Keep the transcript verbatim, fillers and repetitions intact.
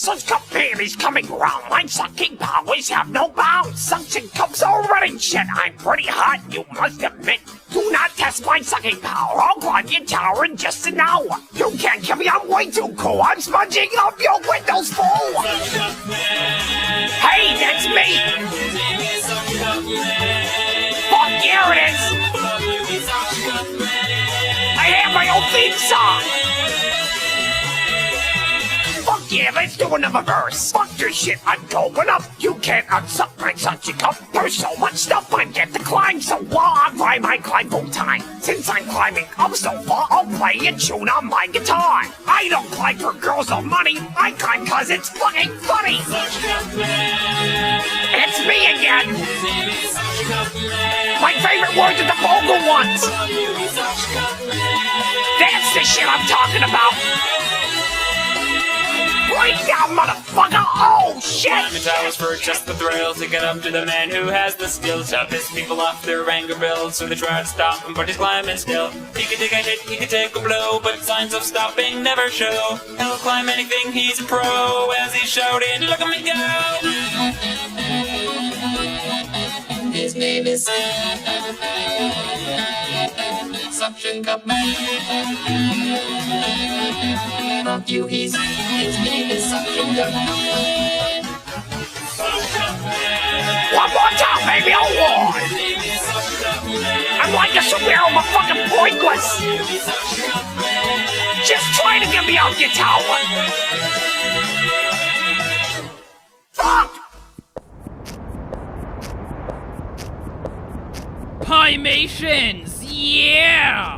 Such cup babies coming round, my sucking powers have no bounds. Suction cups are running shit, I'm pretty hot, you must admit. Do not test my sucking power, I'll climb your tower in just an hour. You can't kill me, I'm way too cool, I'm smudging up your windows full. Hey, that's me! Fuck yeah, it is! I have my own theme song! Fuck yeah, let's do another verse. Fuck your shit, I'm going up. You can't unsuck my suction cup. There's so much stuff I get to climb, so while I climb, I climb full time. Since I'm climbing up so far, I'll play a tune on my guitar. I don't climb for girls or money, I climb cause it's fucking funny. It's me again. My favorite words are the vocal ones. That's the shit I'm talking about. Right now, motherfucker! Oh, shit! Climbing towers for just the thrill, to get up to the man who has the skill to piss people off their anger bills, so they try to stop him, but he's climbing still. He can take a hit, he can take a blow, but signs of stopping never show. He'll climb anything, he's a pro, as he's shouting, look at me go! His name is Suction Cup Man. Fuck you, he's his name is Suction Cup Man. One more time, baby, I won! I'm like a superhero, but fucking pointless! Just try to get me out your tower! Fuck! Pymations, yeah!